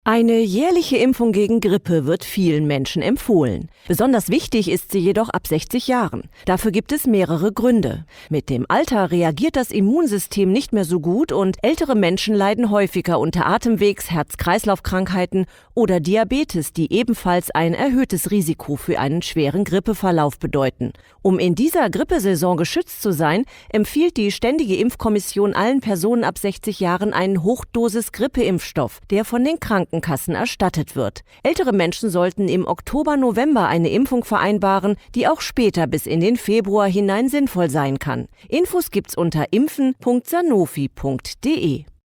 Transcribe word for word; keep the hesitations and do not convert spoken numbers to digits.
Eine jährliche Impfung gegen Grippe wird vielen Menschen empfohlen. Besonders wichtig ist sie jedoch ab sechzig Jahren. Dafür gibt es mehrere Gründe. Mit dem Alter reagiert das Immunsystem nicht mehr so gut und ältere Menschen leiden häufiger unter Atemwegs-, Herz-Kreislauf-Krankheiten oder Diabetes, die ebenfalls ein erhöhtes Risiko für einen schweren Grippeverlauf bedeuten. Um in dieser Grippesaison geschützt zu sein, empfiehlt die Ständige Impfkommission allen Personen ab sechzig Jahren einen Hochdosis-Grippeimpfstoff, der von den Krankenkassen erstattet wird. Ältere Menschen sollten im Oktober, November eine Impfung vereinbaren, die auch später bis in den Februar hinein sinnvoll sein kann. Infos gibt's unter impfen punkt sanofi punkt de.